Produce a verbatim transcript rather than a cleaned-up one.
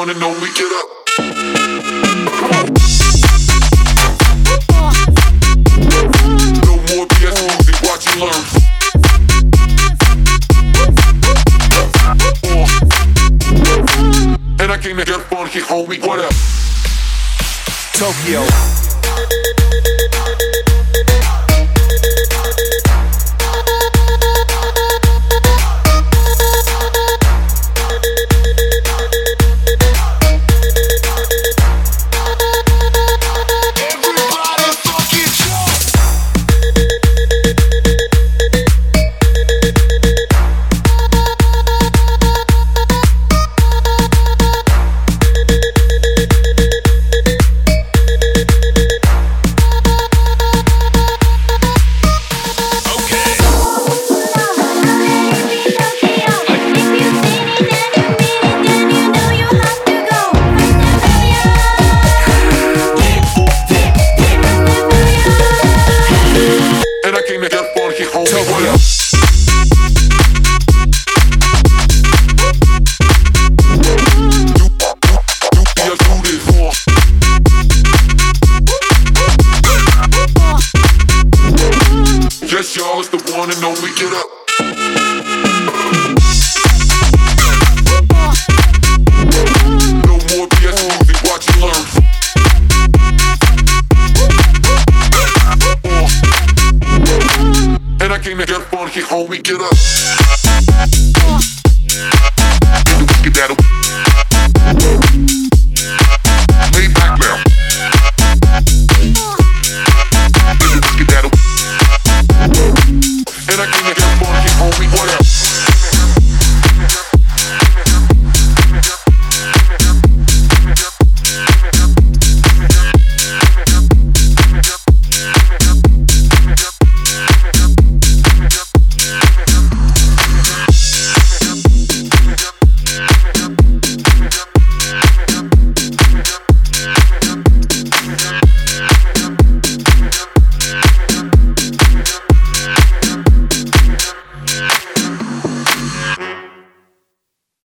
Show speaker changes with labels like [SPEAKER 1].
[SPEAKER 1] one and only. Get up. No more B S music, watch and learn. And I came to get funky, homie, what up?
[SPEAKER 2] Tokyo.
[SPEAKER 1] Yes, y'all, it's the one and only. Get up. No more B S music, watch and learn. And I came to get funky, homie, get up. Get that.